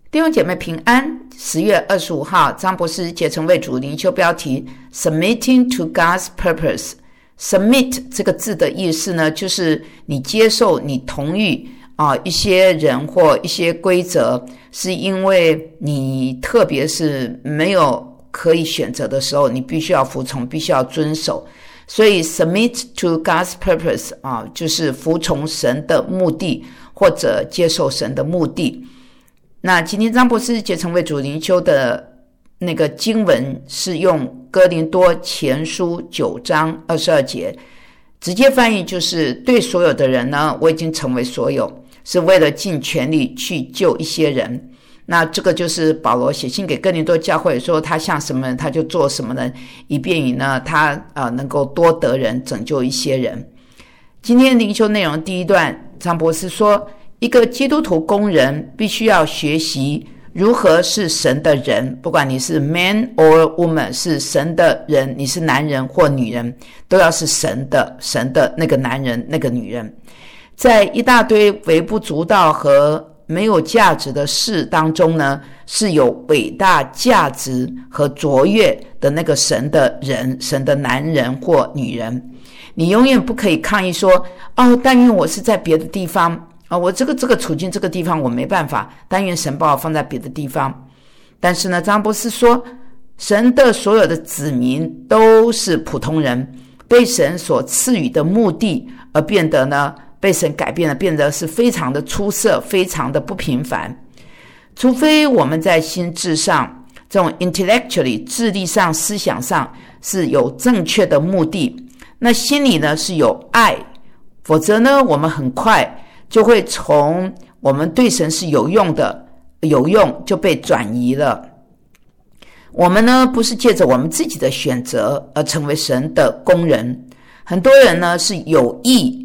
弟兄姐妹平安。10月25号，张博士竭诚为主灵修标题 Submitting to God's Purpose。 Submit 这个字的意思呢，就是你接受，你同意一些人或一些规则，是因为你特别是没有可以选择的时候，你必须要服从，必须要遵守。所以 Submit to God's Purpose 就是服从神的目的，或者接受神的目的。那今天张博士竭诚为主灵修的那个经文是用哥林多前书9章22节，直接翻译就是对所有的人呢，我已经成为所有，是为了尽全力去救一些人。那这个就是保罗写信给哥林多教会说，他像什么人他就做什么人，以便于呢他能够多得人，拯救一些人。今天灵修内容第一段，张博士说，一个基督徒工人必须要学习如何是神的人，不管你是 man or woman， 是神的人，你是男人或女人，都要是神的那个男人那个女人。在一大堆微不足道和没有价值的事当中呢，是有伟大价值和卓越的那个神的人，神的男人或女人。你永远不可以抗议说，但愿我是在别的地方我这个处境这个地方我没办法，但愿神把我放在别的地方。但是呢，张博士说，神的所有的子民都是普通人，被神所赐予的目的而变得呢，被神改变了，变得是非常的出色，非常的不平凡。除非我们在心智上，这种 intellectually 智力上思想上是有正确的目的，那心里呢是有爱，否则呢我们很快就会从我们对神是有用就被转移了。我们呢不是借着我们自己的选择而成为神的工人。很多人呢是有意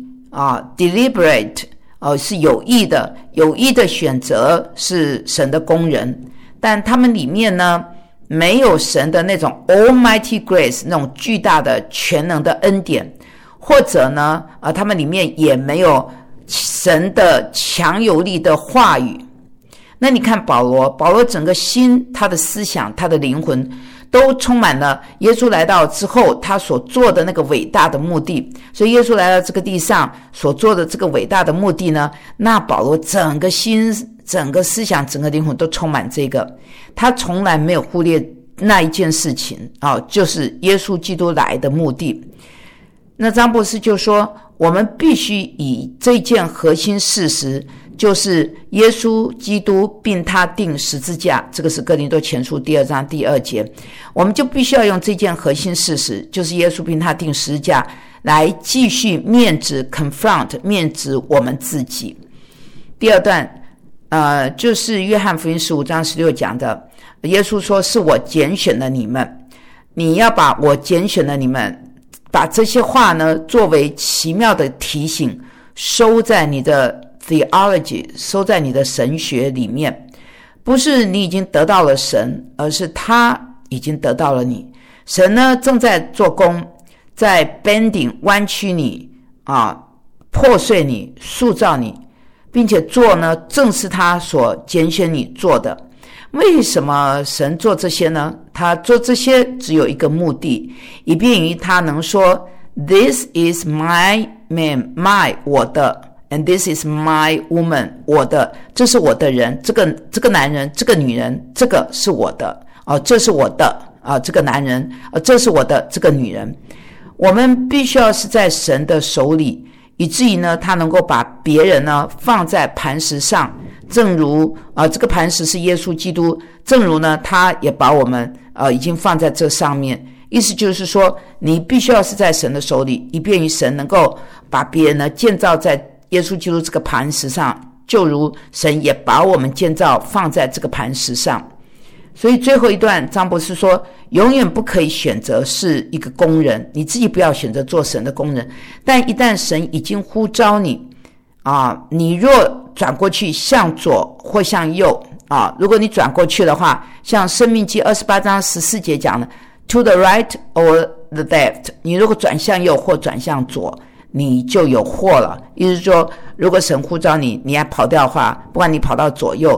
deliberate是有意的选择是神的工人，但他们里面呢没有神的那种 almighty grace， 那种巨大的全能的恩典，或者呢他们里面也没有神的强有力的话语。那你看保罗整个心，他的思想，他的灵魂都充满了耶稣来到之后他所做的那个伟大的目的。所以耶稣来到这个地上所做的这个伟大的目的呢，那保罗整个心，整个思想，整个灵魂都充满这个。他从来没有忽略那一件事情就是耶稣基督来的目的。那张博士就说，我们必须以这件核心事实，就是耶稣基督并他钉十字架，这个是哥林多前书2章2节，我们就必须要用这件核心事实，就是耶稣并他钉十字架，来继续面指 confront， 面指我们自己。第二段就是约翰福音15章16讲的，耶稣说，是我拣选了你们，你要把我拣选了你们，把这些话呢作为奇妙的提醒，收在你的 theology， 收在你的神学里面。不是你已经得到了神，而是他已经得到了你。神呢正在做工，在 bending 弯曲你破碎你，塑造你，并且做呢正是他所拣选你做的。为什么神做这些呢？他做这些只有一个目的，以便于他能说 This is my man， my 我的， and this is my woman 我的，这是我的人，这个男人，这个女人，这个是我的这是我的这个男人这是我的这个女人。我们必须要是在神的手里，以至于呢他能够把别人呢放在磐石上，正如这个磐石是耶稣基督，正如呢他也把我们已经放在这上面。意思就是说，你必须要是在神的手里，以便于神能够把别人呢建造在耶稣基督这个磐石上，就如神也把我们建造放在这个磐石上。所以最后一段张博士说，永远不可以选择是一个工人，你自己不要选择做神的工人。但一旦神已经呼召你你若转过去向左或向右如果你转过去的话，像申命记28章14节讲的 to the right or the left， 你如果转向右或转向左，你就有祸了。意思是说，如果神呼召你，你还跑掉的话，不管你跑到左右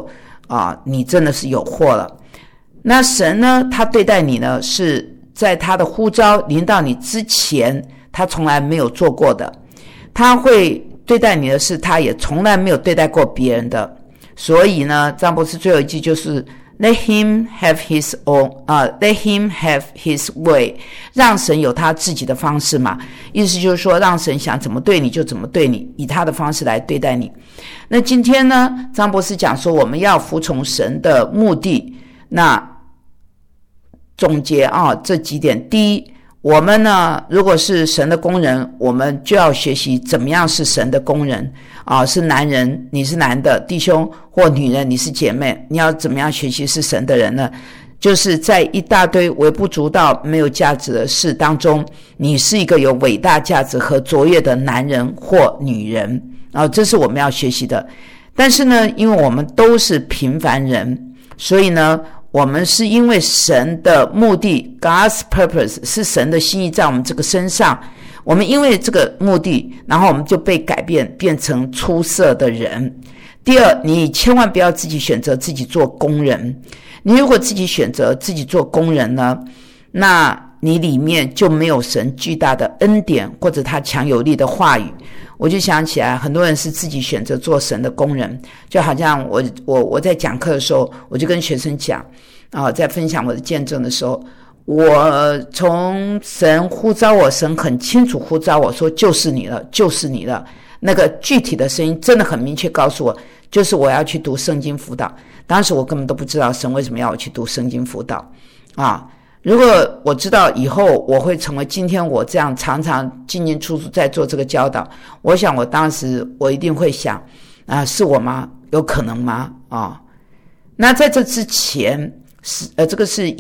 你真的是有祸了。那神呢，他对待你呢，是在他的呼召临到你之前，他从来没有做过的。他会对待你的是他也从来没有对待过别人的。所以呢，张博士最后一句就是 Let him have his own，let him have his way， 让神有他自己的方式嘛。意思就是说，让神想怎么对你就怎么对你，以他的方式来对待你。那今天呢，张博士讲说我们要服从神的目的，那总结这几点。第一，我们呢，如果是神的工人，我们就要学习怎么样是神的工人是男人，你是男的弟兄，或女人你是姐妹，你要怎么样学习是神的人呢？就是在一大堆微不足道没有价值的事当中，你是一个有伟大价值和卓越的男人或女人这是我们要学习的。但是呢，因为我们都是平凡人，所以呢，我们是因为神的目的 God's purpose 是神的心意在我们这个身上，我们因为这个目的，然后我们就被改变，变成出色的人。第二，你千万不要自己选择自己做工人。你如果自己选择自己做工人呢，那你里面就没有神巨大的恩典或者他强有力的话语。我就想起来，很多人是自己选择做神的工人，就好像我在讲课的时候，我就跟学生讲在分享我的见证的时候，我从神呼召我，神很清楚呼召我说就是你了，就是你了。那个具体的声音真的很明确告诉我，就是我要去读圣经辅导。当时我根本都不知道神为什么要我去读圣经辅导如果我知道以后我会成为今天我这样常常进进出出在做这个教导，我想我当时我一定会想是我吗？有可能吗？那在这之前这个是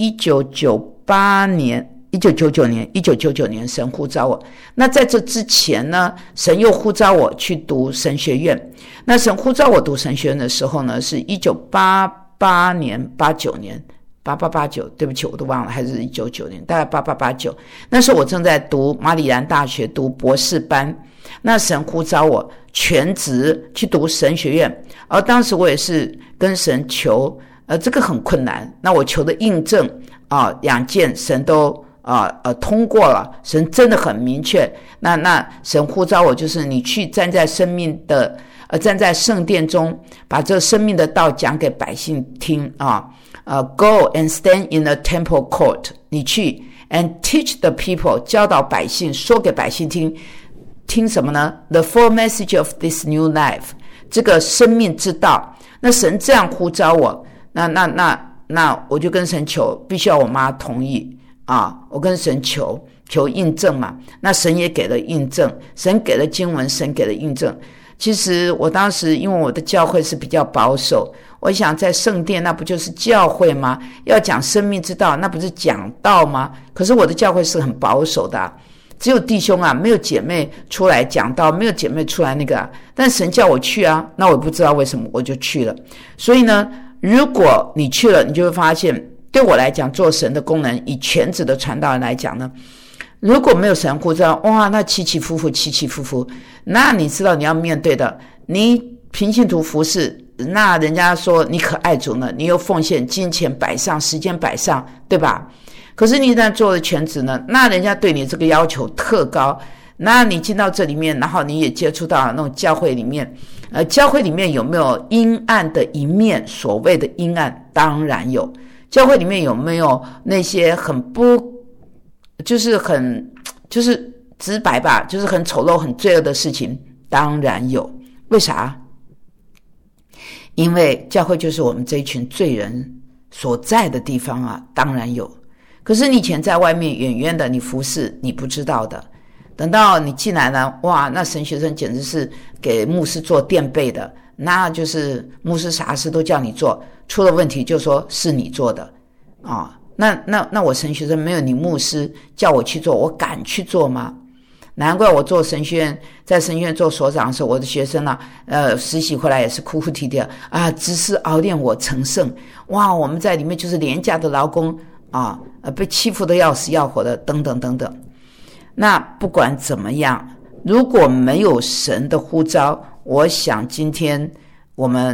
1999年神呼召我。那在这之前呢，神又呼召我去读神学院。那神呼召我读神学院的时候呢，是1988年89年8889，对不起我都忘了，还是1999年，大概8889。那时候我正在读马里兰大学读博士班，那神呼召我全职去读神学院。而当时我也是跟神求这个很困难，那我求的印证2件神都通过了，神真的很明确。那神呼召我，就是你去站在站在圣殿中，把这生命的道讲给百姓听Go and stand in the temple court， 你去 and teach the people， 教导百姓，说给百姓听什么呢？ The full message of this new life， 这个生命之道。那神这样呼召我，那我就跟神求，必须要我妈同意我跟神求印证嘛。那神也给了印证，神给了经文，神给了印证。其实我当时因为我的教会是比较保守，我想在圣殿那不就是教会吗？要讲生命之道，那不是讲道吗？可是我的教会是很保守的只有弟兄没有姐妹出来讲道，没有姐妹出来那个但神叫我去那我也不知道为什么我就去了。所以呢，如果你去了，你就会发现，对我来讲做神的功能，以全职的传道人来讲呢，如果没有神呼召，那起起伏伏，那你知道你要面对的，你平信徒服事，那人家说你可爱主呢，你又奉献金钱摆上，时间摆上，对吧？可是你一旦做了全职呢，那人家对你这个要求特高，那你进到这里面，然后你也接触到那种教会里面，教会里面有没有阴暗的一面？所谓的阴暗，当然有。教会里面有没有那些就是直白吧，就是很丑陋、很罪恶的事情？当然有。为啥？因为教会就是我们这一群罪人所在的地方当然有。可是你以前在外面远远的，你服侍你不知道的，等到你进来了，那神学生简直是给牧师做垫背的，那就是牧师啥事都叫你做，出了问题就说是你做的那我神学生没有你牧师叫我去做，我敢去做吗？难怪我做神学院，在神学院做所长的时候，我的学生实习回来也是哭哭啼啼只是熬练我成圣。我们在里面就是廉价的劳工被欺负的要死要活的，等等等等。那不管怎么样，如果没有神的呼召，我想今天我们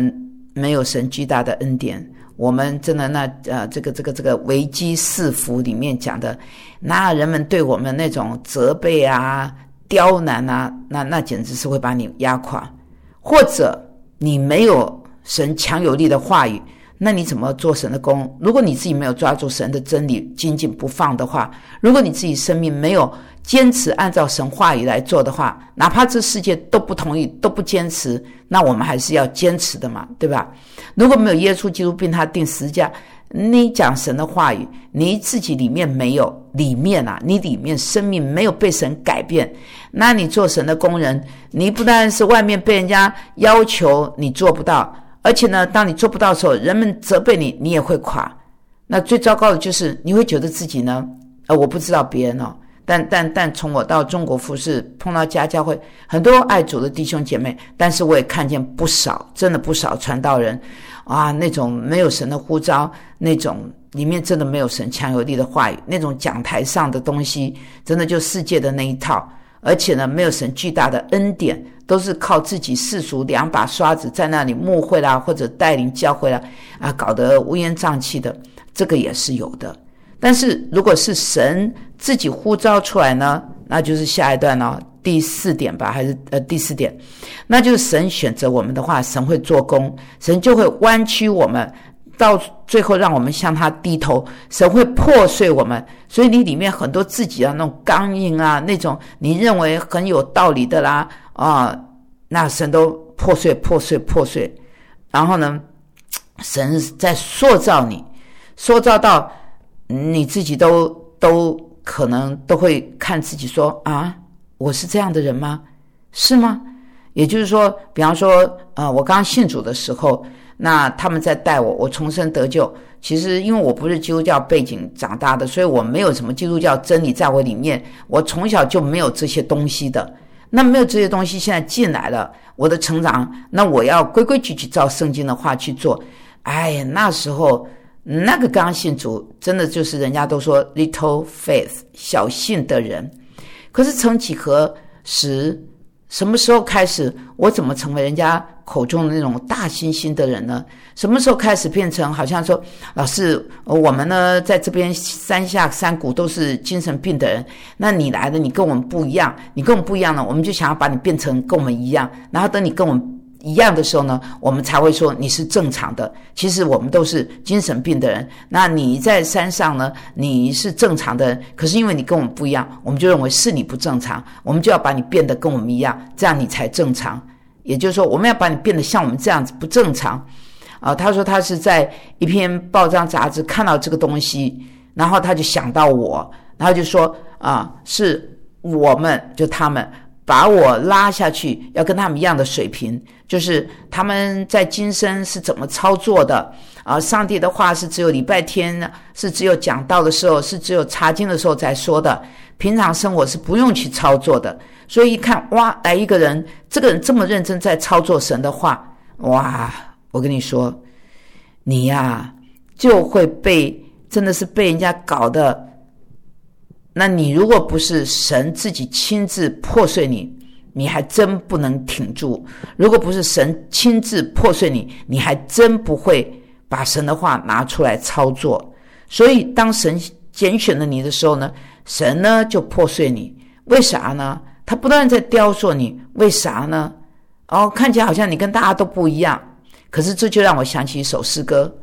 没有神巨大的恩典，我们真的这个危机四伏里面讲的，那人们对我们那种责备啊、刁难啊，那简直是会把你压垮。或者你没有神强有力的话语，那你怎么做神的工？如果你自己没有抓住神的真理紧紧不放的话，如果你自己生命没有坚持按照神话语来做的话，哪怕这世界都不同意都不坚持，那我们还是要坚持的嘛，对吧？如果没有耶稣基督并他钉十字架，你讲神的话语，你自己里面没有，你里面生命没有被神改变，那你做神的工人，你不但是外面被人家要求你做不到，而且呢，当你做不到的时候，人们责备你，你也会垮。那最糟糕的就是你会觉得自己呢，我不知道别人哦，但从我到中国服事，碰到家教会很多爱主的弟兄姐妹，但是我也看见不少，真的不少传道人啊，那种没有神的呼召，那种里面真的没有神强有力的话语，那种讲台上的东西真的就世界的那一套，而且呢没有神巨大的恩典，都是靠自己世俗两把刷子在那里牧会啦，或者带领教会啦，搞得乌烟瘴气的，这个也是有的。但是如果是神自己呼召出来呢，那就是下一段第4点吧，还是第4点，那就是神选择我们的话，神会做工，神就会弯曲我们，到最后让我们向他低头，神会破碎我们。所以你里面很多自己的那种刚硬啊，那种你认为很有道理的啦那神都破碎。然后呢，神在塑造你，塑造到你自己都可能都会看自己说我是这样的人吗？是吗？也就是说，比方说我刚信主的时候，那他们在带我重生得救，其实因为我不是基督教背景长大的，所以我没有什么基督教真理在我里面，我从小就没有这些东西的。那没有这些东西现在进来了，我的成长，那我要规规矩矩照圣经的话去做。那时候那个刚信主真的就是人家都说 little faith 小信的人。可是曾几何时，什么时候开始我怎么成为人家口中的那种大猩猩的人呢？什么时候开始变成好像说，老师我们呢在这边山下山谷都是精神病的人，那你来了你跟我们不一样，你跟我们不一样呢，我们就想要把你变成跟我们一样，然后等你跟我们一样的时候呢，我们才会说你是正常的。其实我们都是精神病的人，那你在山上呢，你是正常的人，可是因为你跟我们不一样，我们就认为是你不正常，我们就要把你变得跟我们一样，这样你才正常。也就是说，我们要把你变得像我们这样子不正常他说他是在一篇报章杂志看到这个东西，然后他就想到我，然后就说是我们就他们把我拉下去，要跟他们一样的水平，就是他们在今生是怎么操作的上帝的话是只有礼拜天，是只有讲道的时候，是只有查经的时候才说的，平常生活是不用去操作的。所以一看来一个人，这个人这么认真在操作神的话，我跟你说，你就会真的是被人家搞的。那你如果不是神自己亲自破碎你，你还真不能挺住。如果不是神亲自破碎你，你还真不会把神的话拿出来操作。所以当神拣选了你的时候呢，神呢就破碎你。为啥呢？他不断在雕塑你，为啥呢？看起来好像你跟大家都不一样，可是这就让我想起一首诗歌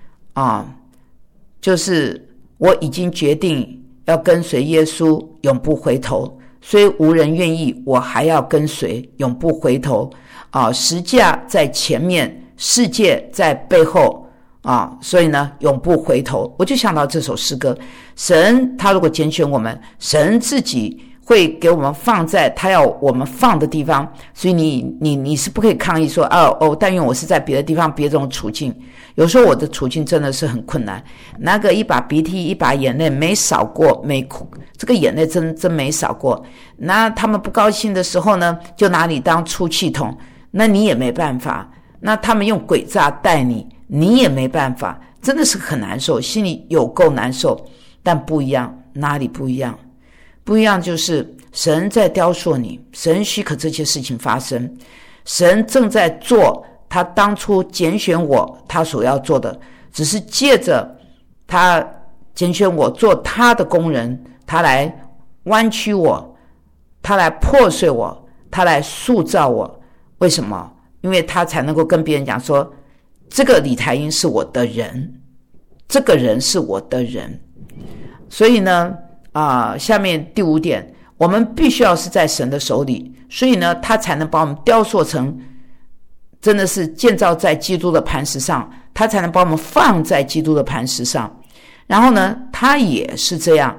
就是我已经决定要跟随耶稣，永不回头，虽无人愿意，我还要跟随，永不回头十架在前面，世界在背后所以呢永不回头。我就想到这首诗歌，神他如果拣选我们，神自己会给我们放在他要我们放的地方，所以你是不可以抗议说但愿我是在别的地方别种处境。有时候我的处境真的是很困难，那个一把鼻涕一把眼泪没少过，没哭，这个眼泪真没少过。那他们不高兴的时候呢，就拿你当出气筒，那你也没办法。那他们用诡诈待你，你也没办法，真的是很难受，心里有够难受。但不一样，哪里不一样？不一样就是神在雕塑你，神许可这些事情发生，神正在做他当初拣选我，他所要做的只是借着他拣选我做他的工人，他来弯曲我，他来破碎我，他来塑造我。为什么？因为他才能够跟别人讲说，这个李台英是我的人，这个人是我的人。所以呢下面第5点，我们必须要是在神的手里，所以呢他才能把我们雕塑成真的是建造在基督的磐石上，他才能把我们放在基督的磐石上。然后呢他也是这样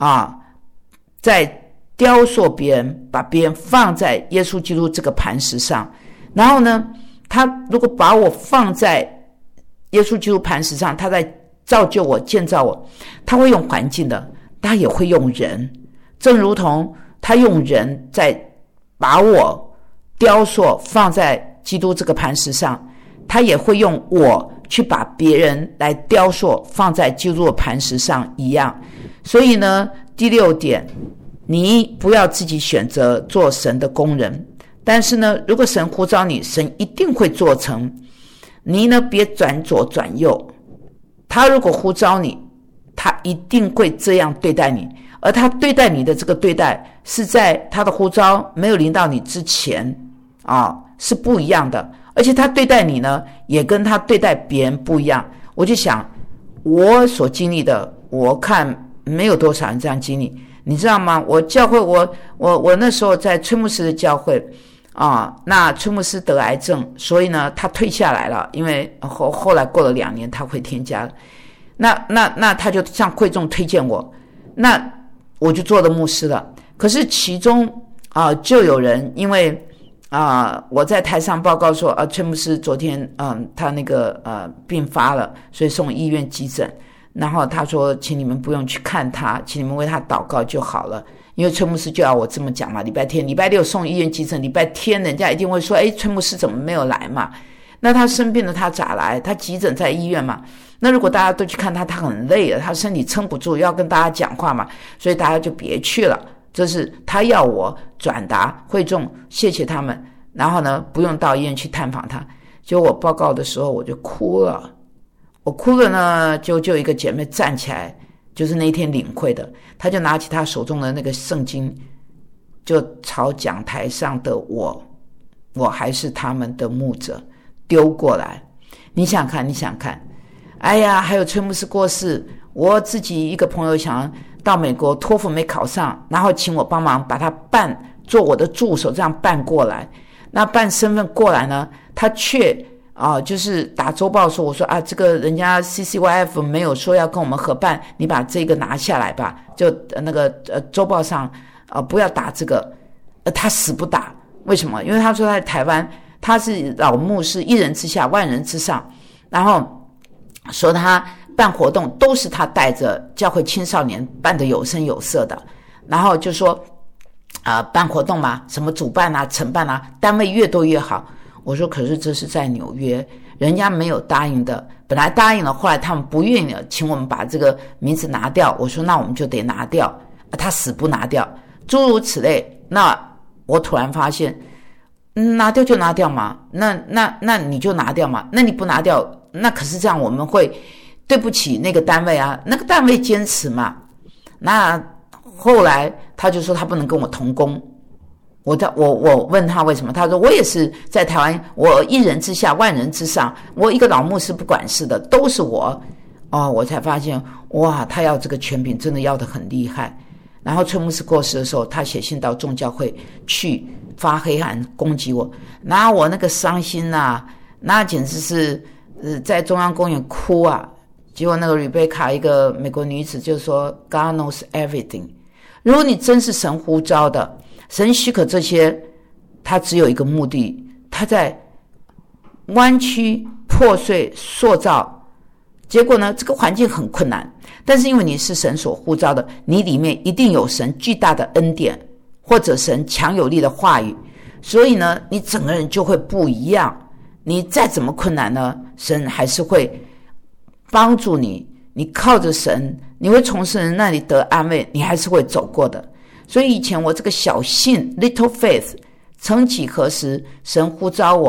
在雕塑别人，把别人放在耶稣基督这个磐石上。然后呢他如果把我放在耶稣基督磐石上，他在造就我，建造我，他会用环境的，他也会用人，正如同他用人在把我雕塑放在基督这个磐石上，他也会用我去把别人来雕塑放在基督的磐石上一样。所以呢第6点，你不要自己选择做神的工人，但是呢如果神呼召你，神一定会做成。你呢别转左转右，他如果呼召你，他一定会这样对待你，而他对待你的这个对待是在他的呼召没有临到你之前是不一样的。而且他对待你呢也跟他对待别人不一样。我就想我所经历的，我看没有多少人这样经历，你知道吗？我教会我那时候在崔牧师的教会那崔牧师得癌症，所以呢他退下来了，因为后来过了2年他回天家了。那他就向会众推荐我，那我就做了牧师了。可是其中就有人因为我在台上报告说崔牧师昨天他那个病发了，所以送医院急诊，然后他说请你们不用去看他，请你们为他祷告就好了。因为崔牧师就要我这么讲嘛，礼拜天礼拜六送医院急诊，礼拜天人家一定会说崔牧师怎么没有来嘛。那他生病了他咋来？他急诊在医院嘛。那如果大家都去看他，他很累了，他身体撑不住，要跟大家讲话嘛，所以大家就别去了。这是他要我转达会众，谢谢他们，然后呢不用到医院去探访他。结果我报告的时候我就哭了，我哭了呢，就一个姐妹站起来，就是那天领会的，她就拿起她手中的那个圣经，就朝讲台上的我还是他们的牧者丢过来。你想看哎呀，还有崔牧师过世，我自己一个朋友想到美国，托福没考上，然后请我帮忙把他做我的助手，这样办过来。那办身份过来呢，他却就是打周报说，我说这个人家 CCYF 没有说要跟我们合办，你把这个拿下来吧，就那个周报上不要打这个。他死不打，为什么？因为他说他在台湾，他是老牧师，一人之下万人之上，然后说他办活动都是他带着教会青少年办得有声有色的，然后就说办活动嘛，什么主办承办单位越多越好。我说可是这是在纽约，人家没有答应的，本来答应了，后来他们不愿意了，请我们把这个名字拿掉。我说那我们就得拿掉，他死不拿掉，诸如此类。那我突然发现拿掉就拿掉嘛，那你就拿掉嘛，那你不拿掉，那可是这样我们会对不起那个单位那个单位坚持嘛。那后来他就说他不能跟我同工，我问他为什么，他说我也是在台湾，我一人之下万人之上，我一个老牧师不管事的都是我。我才发现哇，他要这个权柄真的要得很厉害。然后崔牧师过世的时候，他写信到众教会去发黑函攻击我，那我那个伤心那简直是在中央公园哭结果那个 Rebecca 一个美国女子就说 God knows everything。 如果你真是神呼召的，神许可这些，他只有一个目的，他在弯曲破碎塑造。结果呢这个环境很困难，但是因为你是神所呼召的，你里面一定有神巨大的恩典，或者神强有力的话语，所以呢你整个人就会不一样。你再怎么困难呢，神还是会帮助你，你靠着神，你会从神那里得安慰，你还是会走过的。所以以前我这个小信 little faith， 曾几何时神呼召我，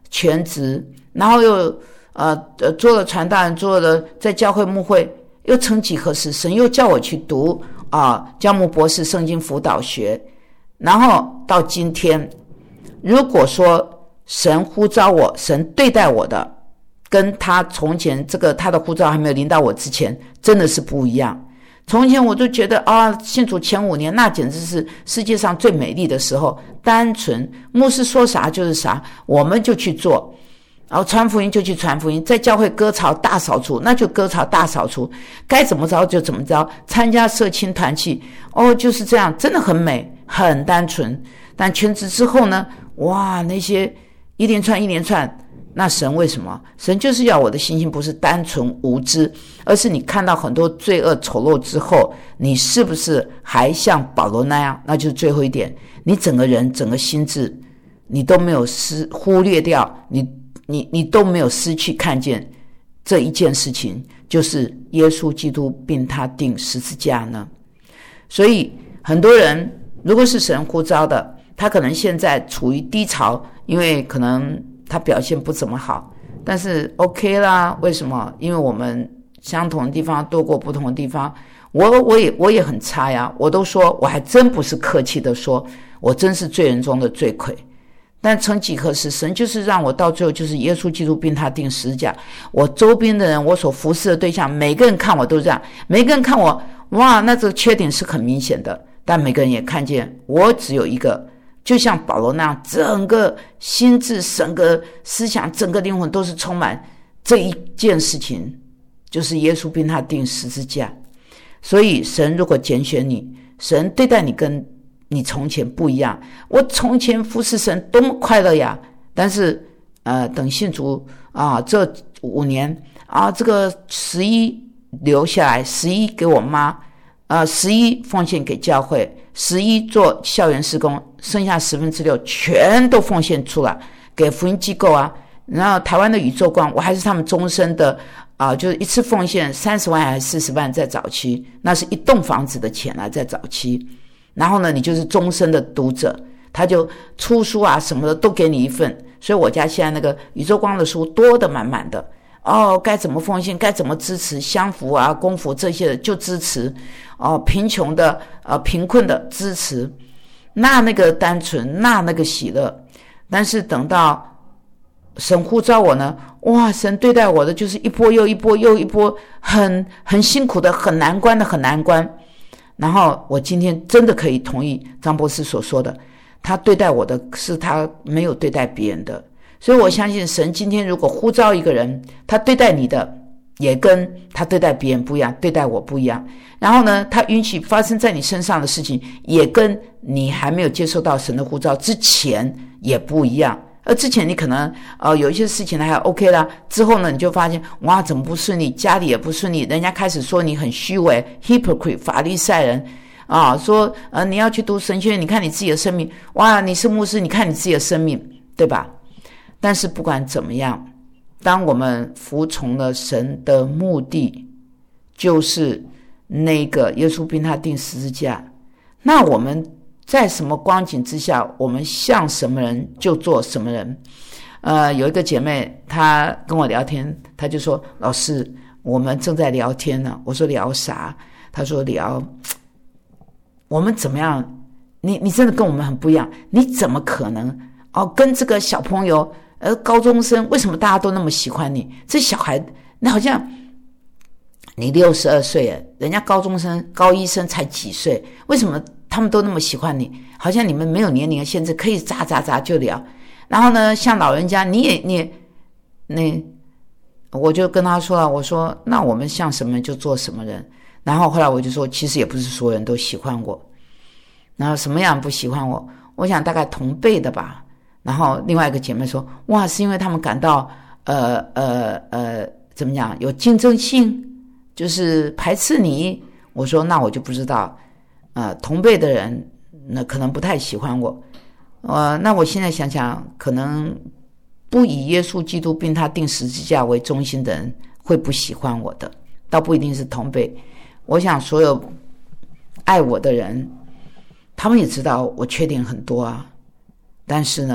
全职，然后又做了传道人，做了在教会牧会，又曾几何时，神又叫我去读教牧博士圣经辅导学，然后到今天，如果说神呼召我，神对待我的，跟他从前他的呼召还没有临到我之前，真的是不一样。从前我就觉得信主前5年那简直是世界上最美丽的时候，单纯牧师说啥就是啥，我们就去做，然后传福音就去传福音，在教会割草大扫除那就割草大扫除，该怎么着就怎么着，参加社青团契就是这样，真的很美很单纯。但全职之后呢，哇，那些一连串，那神为什么？神就是要我的心性不是单纯无知，而是你看到很多罪恶丑陋之后，你是不是还像保罗那样？那就是最后一点，你整个人整个心智你都没有忽略掉，你都没有失去看见这一件事情，就是耶稣基督并他钉十字架呢。所以很多人如果是神呼召的，他可能现在处于低潮，因为可能他表现不怎么好，但是 OK 啦，为什么？因为我们相同的地方多过不同的地方，我也很差呀，我都说，我还真不是客气的说，我真是罪人中的罪魁。但曾几何时，神就是让我到最后就是耶稣基督并他钉十字架，我周边的人，我所服侍的对象，每个人看我都这样，每个人看我，哇，那这个缺点是很明显的，但每个人也看见我只有一个，就像保罗那样，整个心智、整个思想、整个灵魂都是充满这一件事情，就是耶稣并他钉十字架。所以神如果拣选你，神对待你跟你从前不一样。我从前服侍神多么快乐呀，但是等信主这5年这个11留下来，11给我妈11奉献给教会，11做校园事工，剩下6%全都奉献出来给福音机构然后台湾的宇宙光，我还是他们终身的就是一次奉献30万还是40万，在早期那是一栋房子的钱在早期。然后呢，你就是终身的读者，他就出书什么的都给你一份。所以我家现在那个宇宙光的书多得满满的该怎么奉献，该怎么支持香福公福这些的就支持贫穷的贫困的支持，那个单纯，那个喜乐。但是等到神呼召我呢，哇，神对待我的就是一波又一波又一波，很辛苦的，很难关的，很难关。然后我今天真的可以同意张博士所说的，他对待我的是他没有对待别人的。所以我相信神今天如果呼召一个人，他对待你的也跟他对待别人不一样，对待我不一样。然后呢，他允许发生在你身上的事情也跟你还没有接受到神的呼召之前也不一样。而之前你可能有一些事情还 OK 啦，之后呢你就发现哇，怎么不顺利，家里也不顺利，人家开始说你很虚伪 hypocrite 法利赛人说你要去读神学院，你看你自己的生命，哇，你是牧师，你看你自己的生命，对吧？但是不管怎么样，当我们服从了神的目的，就是那个耶稣并他钉十字架，那我们在什么光景之下，我们像什么人就做什么人。有一个姐妹她跟我聊天，她就说，老师，我们正在聊天呢。我说聊啥？她说聊我们怎么样，你真的跟我们很不一样，你怎么可能跟这个小朋友高中生，为什么大家都那么喜欢你？这小孩那好像你62岁，人家高中生高一生才几岁，为什么他们都那么喜欢你？好像你们没有年龄的限制，可以咋就聊。然后呢，像老人家我就跟他说了，我说那我们像什么人就做什么人。然后后来我就说，其实也不是所有人都喜欢我，然后什么样不喜欢我，我想大概同辈的吧。然后另外一个姐妹说，哇，是因为他们感到怎么讲，有竞争性，就是排斥你。我说那我就不知道，同辈的人那可能不太喜欢我。那我现在想想，可能不以耶稣基督并他钉十字架为中心的人会不喜欢我的，倒不一定是同辈。我想所有爱我的人，他们也知道我缺点很多但是呢，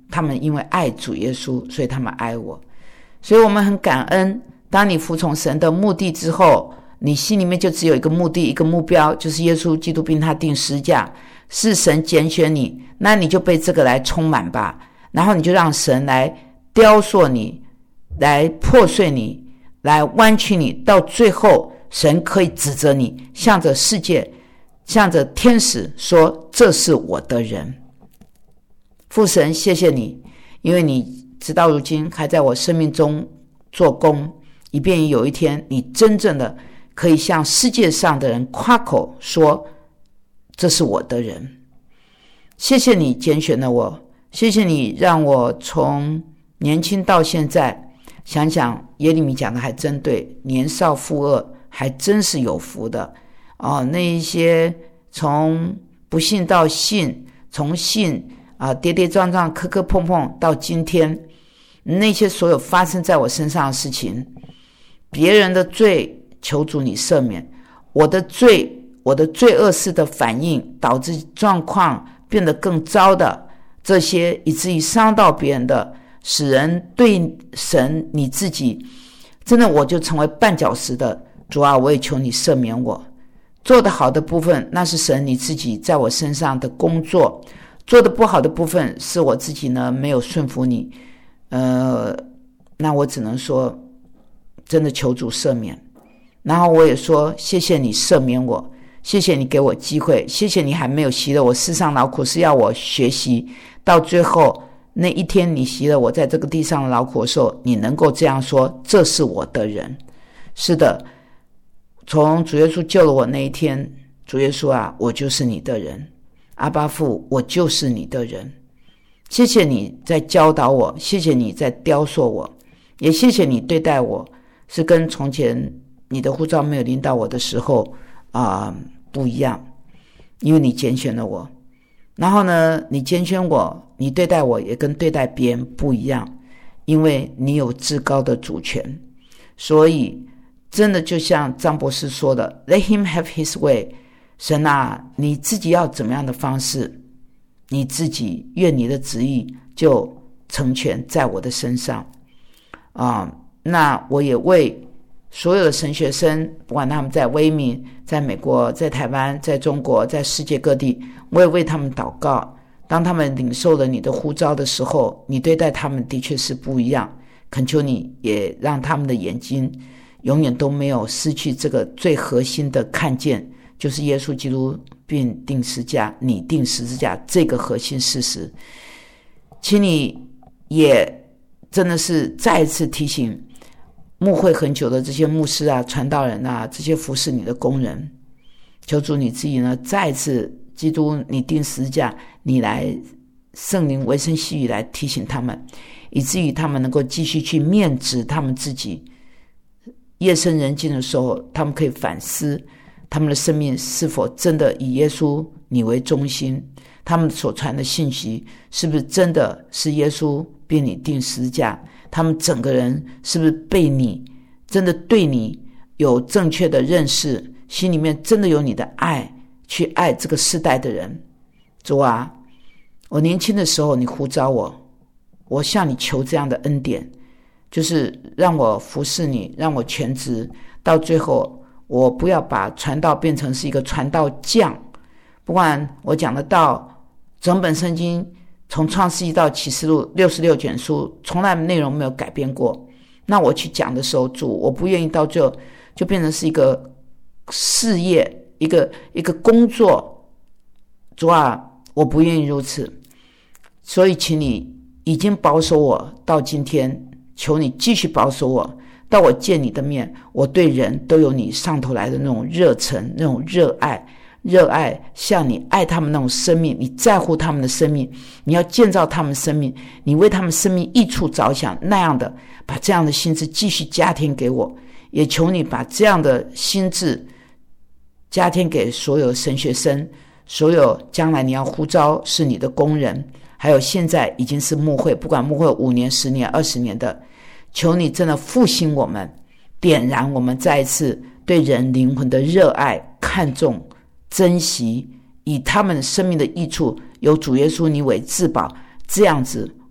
他们因为爱主耶稣，所以他们爱我。所以我们很感恩，当你服从神的目的之后，你心里面就只有一个目的，一个目标，就是耶稣基督并他钉十字架，是神拣选你，那你就被这个来充满吧，然后你就让神来雕塑你，来破碎你，来弯曲你，到最后神可以指着你，向着世界，向着天使说，这是我的人。父神，谢谢你，因为你直到如今还在我生命中做工，以便有一天你真正的可以向世界上的人夸口说，这是我的人。谢谢你拣选了我，谢谢你让我从年轻到现在，想想耶利米讲的还真对，年少负恶还真是有福的那一些从不信到信，从信跌跌撞撞磕磕碰碰到今天，那些所有发生在我身上的事情，别人的罪求主你赦免，我的罪恶事的反应导致状况变得更糟的这些，以至于伤到别人的，使人对神你自己真的我就成为绊脚石的，主啊，我也求你赦免我。做得好的部分，那是神你自己在我身上的工作，做得不好的部分是我自己呢没有顺服你，那我只能说真的求主赦免。然后我也说谢谢你赦免我，谢谢你给我机会，谢谢你还没有息了我世上劳苦，是要我学习到最后那一天你息了我在这个地上的劳苦的时候，你能够这样说，这是我的人。是的，从主耶稣救了我那一天，主耶稣啊，我就是你的人，阿爸父，我就是你的人。谢谢你在教导我，谢谢你在雕塑我，也谢谢你对待我是跟从前你的呼召没有临到我的时候不一样，因为你拣选了我。然后呢，你拣选我，你对待我也跟对待别人不一样，因为你有至高的主权。所以真的就像张博士说的， Let him have his way， 神啊，你自己要怎么样的方式，你自己愿你的旨意就成全在我的身上那我也为所有的神学生，不管他们在威敏，在美国，在台湾，在中国，在世界各地，我也为他们祷告。当他们领受了你的呼召的时候，你对待他们的确是不一样，恳求你也让他们的眼睛永远都没有失去这个最核心的看见，就是耶稣基督并钉十字架，你钉十字架这个核心事实。请你也真的是再一次提醒牧会很久的这些牧师啊、传道人啊，这些服侍你的工人，求主你自己呢再一次，基督你钉十字架，你来圣灵微声细语来提醒他们，以至于他们能够继续去面指他们自己，夜深人静的时候，他们可以反思他们的生命是否真的以耶稣你为中心，他们所传的信息是不是真的是耶稣并你钉十字架，他们整个人是不是被你真的对你有正确的认识，心里面真的有你的爱，去爱这个世代的人。主啊，我年轻的时候你呼召我向你求这样的恩典，就是让我服侍你，让我全职，到最后我不要把传道变成是一个传道匠。不管我讲的道，整本圣经从创世纪到启示录66卷书，从来内容没有改变过，那我去讲的时候，主，我不愿意到最后就变成是一个事业，一个工作。主啊，我不愿意如此，所以请你已经保守我到今天，求你继续保守我，到我见你的面，我对人都有你上头来的那种热忱，那种热爱像你爱他们那种生命，你在乎他们的生命，你要建造他们生命，你为他们生命益处着想，那样的把这样的心志继续加添给我，也求你把这样的心志加添给所有神学生，所有将来你要呼召是你的工人，还有现在已经是牧会，不管牧会5年、10年、20年的，求你真的复兴我们，点燃我们再一次对人灵魂的热爱、看重、珍惜，以他们生命的益处有主耶稣你为至宝，这样子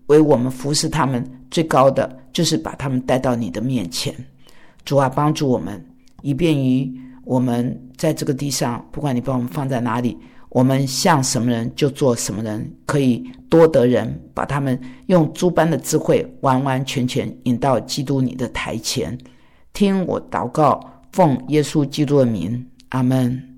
为我们服侍他们最高的就是把他们带到你的面前。主啊，帮助我们，以便于我们在这个地上，不管你把我们放在哪里，我们像什么人就做什么人，可以多得人，把他们用诸般的智慧完完全全引到基督你的台前。听我祷告，奉耶稣基督的名，阿们。